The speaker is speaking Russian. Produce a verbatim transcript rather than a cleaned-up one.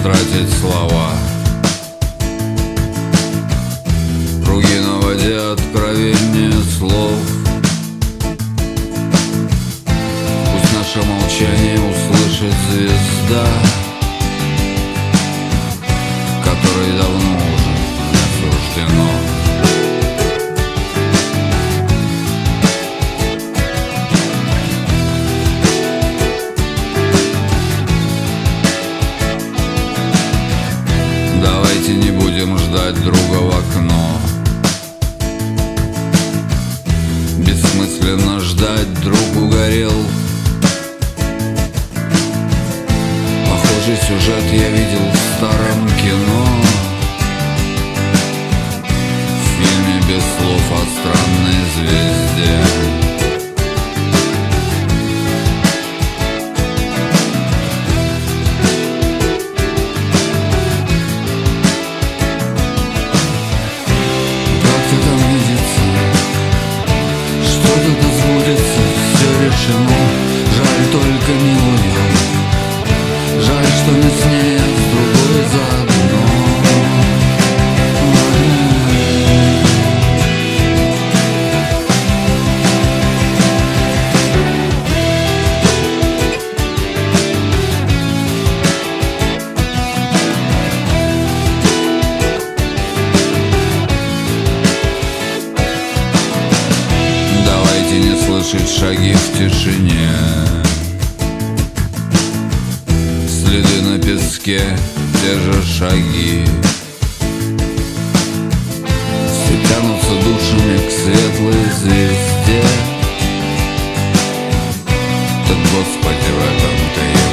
тратить слова. Круги на воде, откровение слов. Пусть наше молчание услышит звезда, которой давно уже не суждено. Давайте не будем ждать друга в окно. Бессмысленно ждать, друг угорел. Похожий сюжет я видел в старом кино, в фильме без слов о странной звезде. Что-то сбудется, все решено. Жаль только милую, жаль, что мы с ней с другой заодно. Давайте не слышать шаги в тишине. Следы на песке, те же шаги. Все тянутся душами к светлой звезде. Так, Господи, в этом-то и